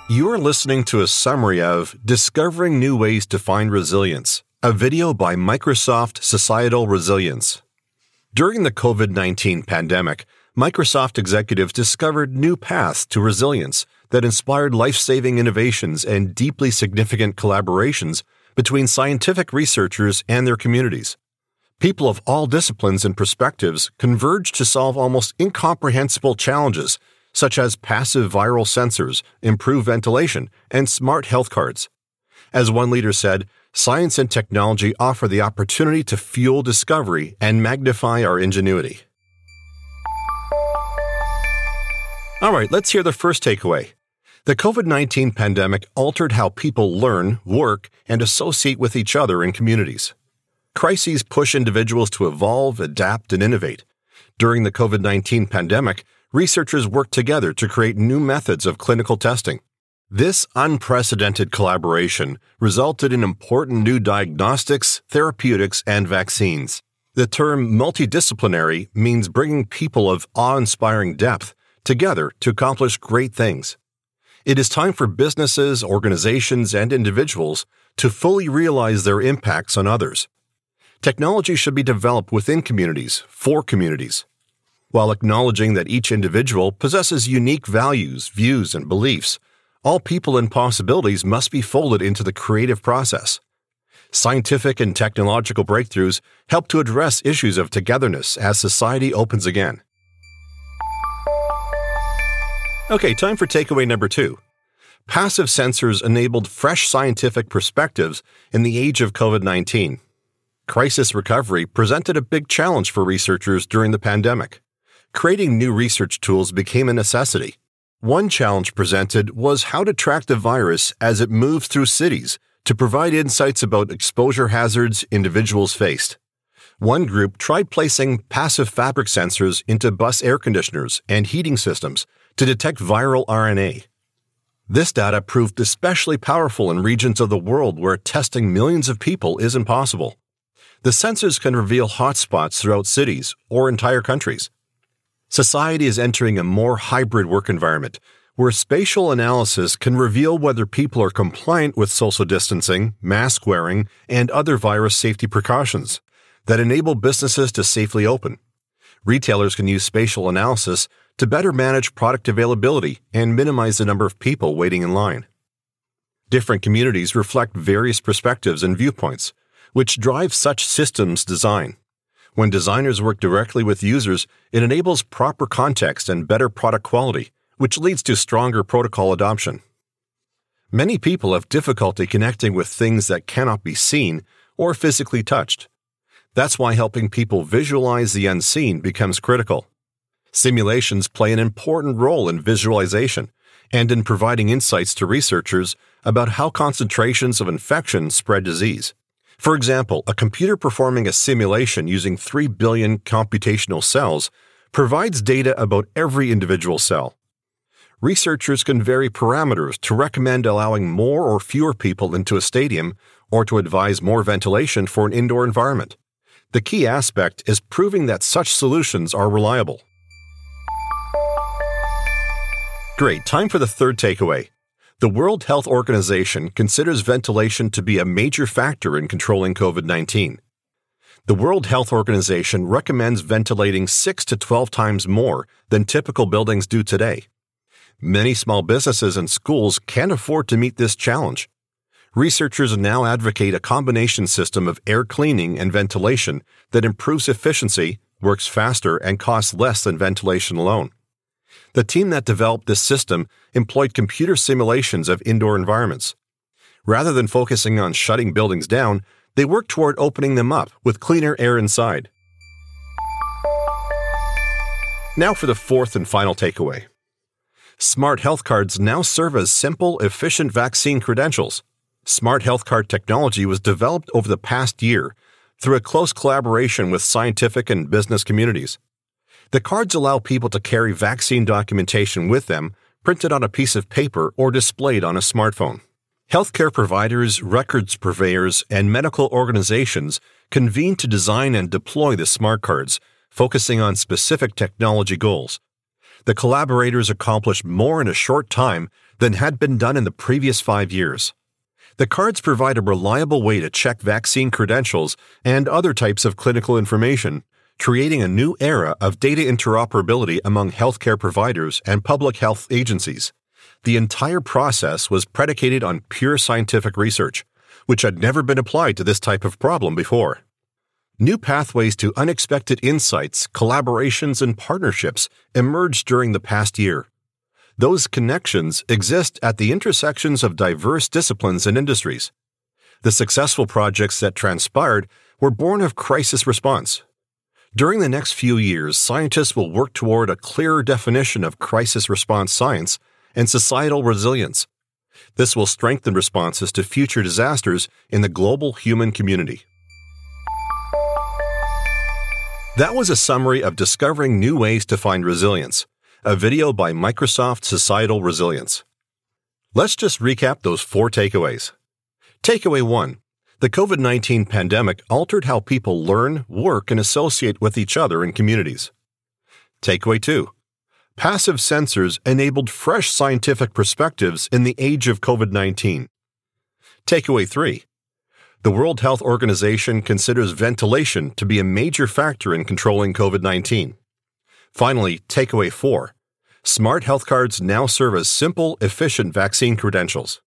You're listening to a summary of Discovering New Ways to Find Resilience, a video by Microsoft Societal Resilience. During the COVID-19 pandemic, Microsoft executives discovered new paths to resilience that inspired life-saving innovations and deeply significant collaborations between scientific researchers and their communities. People of all disciplines and perspectives converged to solve almost incomprehensible challenges such as passive viral sensors, improved ventilation, and smart health cards. As one leader said, science and technology offer the opportunity to fuel discovery and magnify our ingenuity. All right, let's hear the first takeaway. The COVID-19 pandemic altered how people learn, work, and associate with each other in communities. Crises push individuals to evolve, adapt, and innovate. During the COVID-19 pandemic, researchers worked together to create new methods of clinical testing. This unprecedented collaboration resulted in important new diagnostics, therapeutics, and vaccines. The term multidisciplinary means bringing people of awe-inspiring depth together to accomplish great things. It is time for businesses, organizations, and individuals to fully realize their impacts on others. Technology should be developed within communities, for communities. While acknowledging that each individual possesses unique values, views, and beliefs, all people and possibilities must be folded into the creative process. Scientific and technological breakthroughs help to address issues of togetherness as society opens again. Okay, time for takeaway number 2. Passive sensors enabled fresh scientific perspectives in the age of COVID-19. Crisis recovery presented a big challenge for researchers during the pandemic. Creating new research tools became a necessity. One challenge presented was how to track the virus as it moves through cities to provide insights about exposure hazards individuals faced. One group tried placing passive fabric sensors into bus air conditioners and heating systems to detect viral RNA. This data proved especially powerful in regions of the world where testing millions of people is impossible. The sensors can reveal hotspots throughout cities or entire countries. Society is entering a more hybrid work environment, where spatial analysis can reveal whether people are compliant with social distancing, mask wearing, and other virus safety precautions that enable businesses to safely open. Retailers can use spatial analysis to better manage product availability and minimize the number of people waiting in line. Different communities reflect various perspectives and viewpoints, which drive such systems design. When designers work directly with users, it enables proper context and better product quality, which leads to stronger protocol adoption. Many people have difficulty connecting with things that cannot be seen or physically touched. That's why helping people visualize the unseen becomes critical. Simulations play an important role in visualization and in providing insights to researchers about how concentrations of infection spread disease. For example, a computer performing a simulation using 3 billion computational cells provides data about every individual cell. Researchers can vary parameters to recommend allowing more or fewer people into a stadium or to advise more ventilation for an indoor environment. The key aspect is proving that such solutions are reliable. Great, time for the third takeaway. The World Health Organization considers ventilation to be a major factor in controlling COVID-19. The World Health Organization recommends ventilating 6 to 12 times more than typical buildings do today. Many small businesses and schools can't afford to meet this challenge. Researchers now advocate a combination system of air cleaning and ventilation that improves efficiency, works faster, and costs less than ventilation alone. The team that developed this system employed computer simulations of indoor environments. Rather than focusing on shutting buildings down, they worked toward opening them up with cleaner air inside. Now for the fourth and final takeaway. Smart health cards now serve as simple, efficient vaccine credentials. Smart health card technology was developed over the past year through a close collaboration with scientific and business communities. The cards allow people to carry vaccine documentation with them, printed on a piece of paper or displayed on a smartphone. Healthcare providers, records purveyors, and medical organizations convene to design and deploy the smart cards, focusing on specific technology goals. The collaborators accomplished more in a short time than had been done in the previous 5 years. The cards provide a reliable way to check vaccine credentials and other types of clinical information, creating a new era of data interoperability among healthcare providers and public health agencies. The entire process was predicated on pure scientific research, which had never been applied to this type of problem before. New pathways to unexpected insights, collaborations, and partnerships emerged during the past year. Those connections exist at the intersections of diverse disciplines and industries. The successful projects that transpired were born of crisis response. During the next few years, scientists will work toward a clearer definition of crisis response science and societal resilience. This will strengthen responses to future disasters in the global human community. That was a summary of Discovering New Ways to Find Resilience, a video by Microsoft Societal Resilience. Let's just recap those 4 takeaways. Takeaway 1. The COVID-19 pandemic altered how people learn, work, and associate with each other in communities. Takeaway 2. Passive sensors enabled fresh scientific perspectives in the age of COVID-19. Takeaway 3. The World Health Organization considers ventilation to be a major factor in controlling COVID-19. Finally, takeaway 4. Smart health cards now serve as simple, efficient vaccine credentials.